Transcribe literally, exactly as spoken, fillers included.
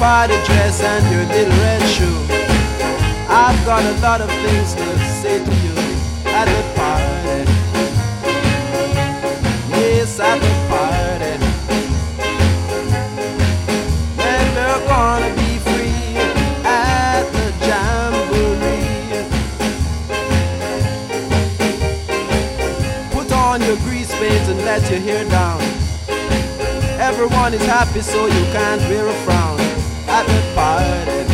party dress and your little red shoe. I've got a lot of things to say to you at the party. Yes, at the party. And we're gonna be free at the jamboree. Put on your grease paint and let your hair down. Everyone is happy so you can't wear a frown at the party.